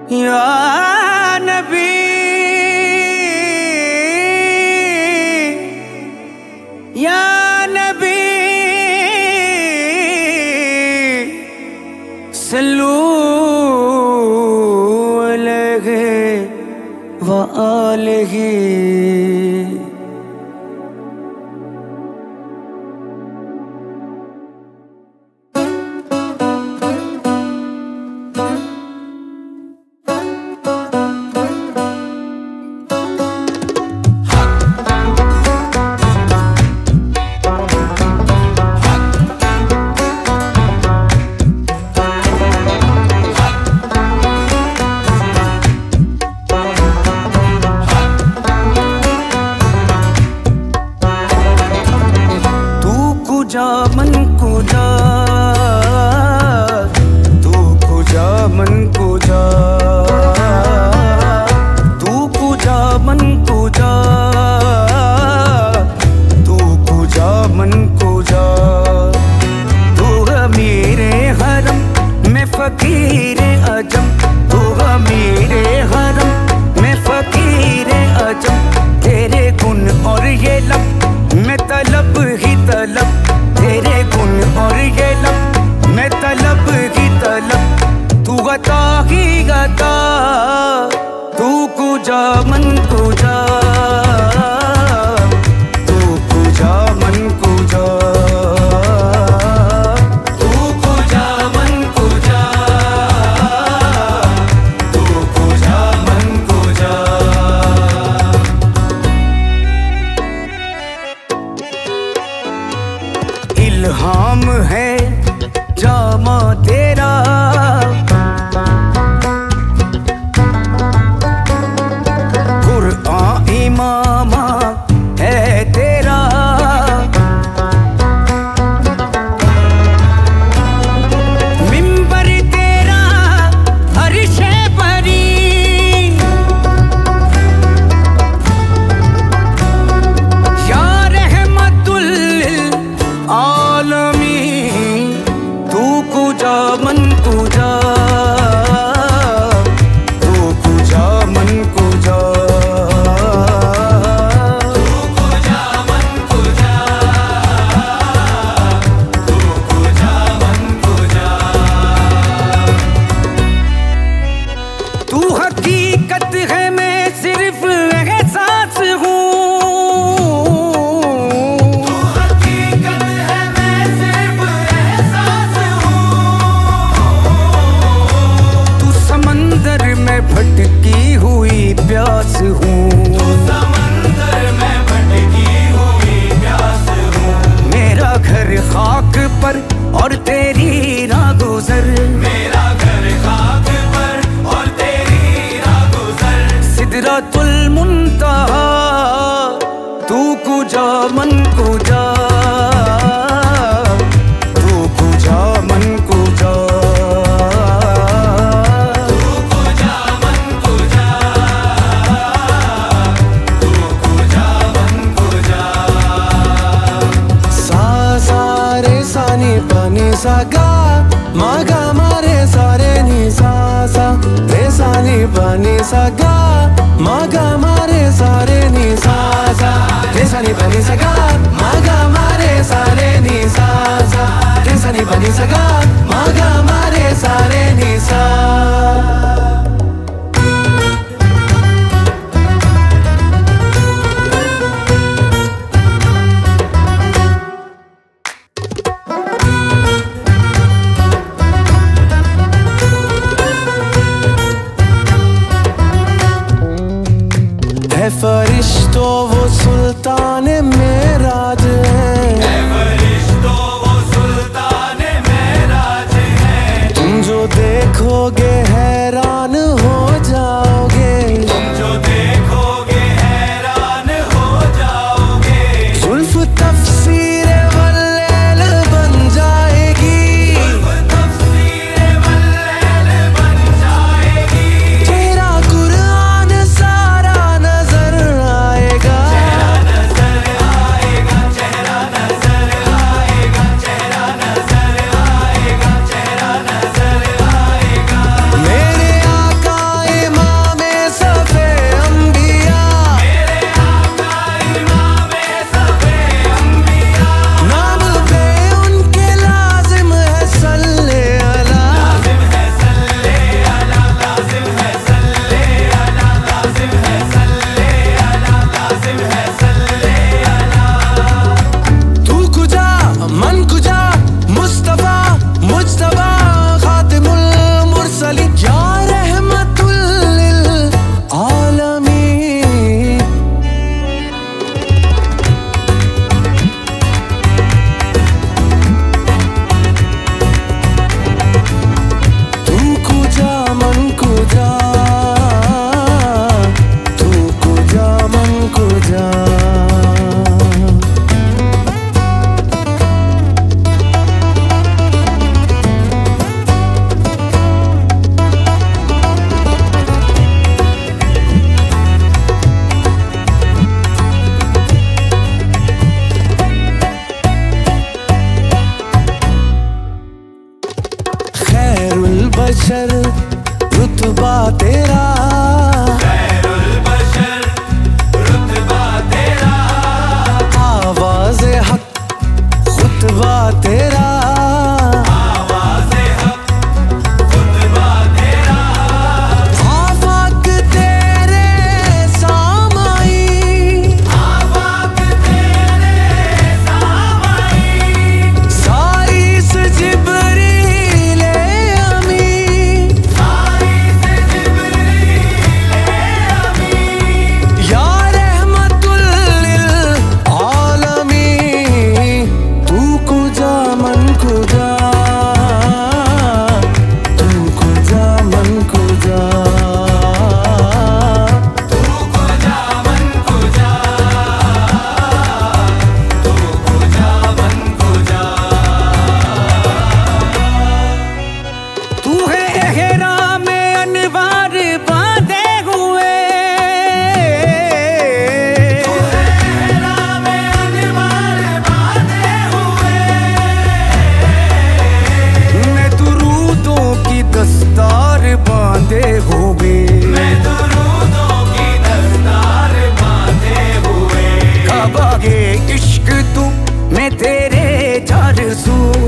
या नबी या नबी सल्लू अलैहि व आलिहि। जा मन को जा, तू को जा मन को जा, तू को जा मन को जा, तू को जा मन को जा। तू मेरे हरम में फकीर अजम, तू मेरे हरम में फकीर अजम। तेरे गुण और ये लब मैं तलब ही तलब, तेरे गुण और ये लब मैं तलब ही तलब। तू अता ही अता, तू को जा मन को जा, तू को जा मन को जा, तू को जा मन को जा, तू को जा मन को जा। इल्हाम है जामा तेरा, कुरआन इमामा है तेरा। मिंबर तेरा अर्शे परी, या रहमतुल आलमी। तू को जा मन को जा, तू को जा मन को जा, तू को जा मन को जा, तू को जा मन को जा। तू हकीकत है मैं सिर्फ एहसास हूँ, भटकी हुई प्यास हूँ, समंदर में भटकी हुई प्यास हूँ। मेरा घर खाक पर और तेरी राहगुज़र, मेरा घर खाक पर और तेरी राहगुज़र। सिदरतुल मुंतहा, तू को जा मन को जा, तू को जा मन को जा, सागा मागा मारे सारे नी सा सा रे सा नी बनी सागा मागा मारे सारे नी सा सा रे सा नी बनी सागा मागा मारे सारे नी सा सा रे सा नी बनी सागा मागा मारे सारे नी सा। फरिश्तों वो सुल्तान मेराज है, फरिश्तों बशर रुतबा तेरा, खैरुल बशर रुतबा तेरा, आवाज़े हक खुतबा तेरा, आवाज़े हक खुतबा तेरा, आफाक तेरे सामाई, आफाक तेरे सामाई, सारी से जिब्रील अमी, सारी से जिब्रील अमी, या रहमतुल लिल आलमीन, तू कुजा मन कुजा, तू कुजा मन कुजा, तू कुजा मन कुजा, तू कुजा मन कुजा, तू है एहराम में अनवार बांधे हुए, तू है एहराम में अनवार बांधे हुए, मैं दुरूदों की दस्तार बांधे हुए, मैं दुरूदों की दस्तार बांधे हुए, काबा के इश्क तू मैं तेरे चार सू,